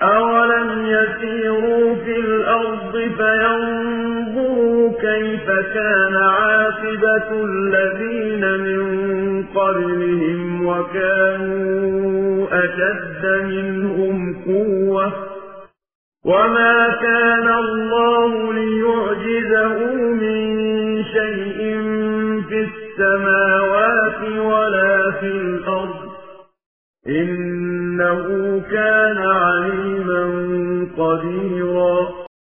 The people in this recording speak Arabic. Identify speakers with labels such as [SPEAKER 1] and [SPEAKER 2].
[SPEAKER 1] أَوَلَمْ يَسِيرُوا فِي الْأَرْضِ فَيَنظُرُوا كَيْفَ كَانَ عَاقِبَةُ الَّذِينَ مِن قَبْلِهِمْ وَكَانُوا أَشَدَّ مِنْهُمْ قُوَّةً وَمَا كَانَ اللَّهُ لِيُعْجِزَهُ مِن شَيْءٍ فِي السَّمَاوَاتِ وَلَا فِي الْأَرْضِ إِنَّهُ كَانَ عَلِيمًا قَدِيرًا.